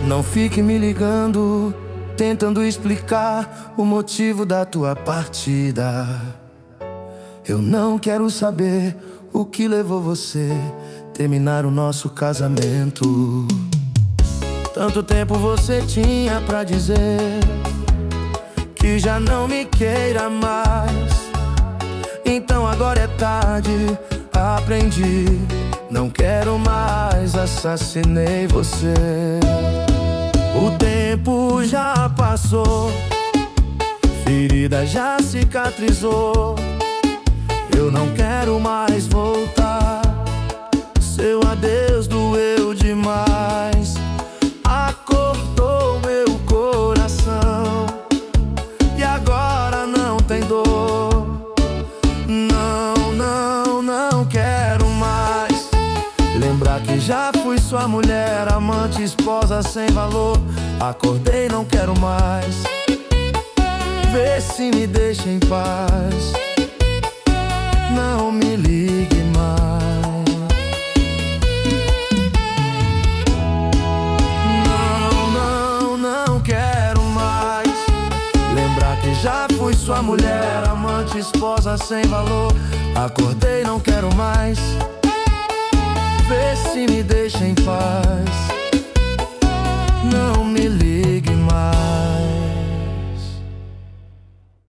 Não fique me ligando, tentando explicar o motivo da tua partida. Eu não quero saber o que levou você terminar o nosso casamento. Tanto tempo você tinha pra dizer que já não me queira mais. Então agora é tarde, aprendi, não quero mais, assassinei você. O tempo já passou, ferida já cicatrizou. Eu não quero mais voltar, seu adeus doeu demais. Acordou meu coração e agora não tem dor. Não quero mais lembrar que já fui sua mulher, amante, esposa sem valor. Acordei, não quero mais, vê se me deixa em paz. Não me ligue mais. Não quero mais lembrar que já fui sua mulher, amante, esposa sem valor. Acordei, não quero mais, vê se me deixa em paz. Não me ligue mais.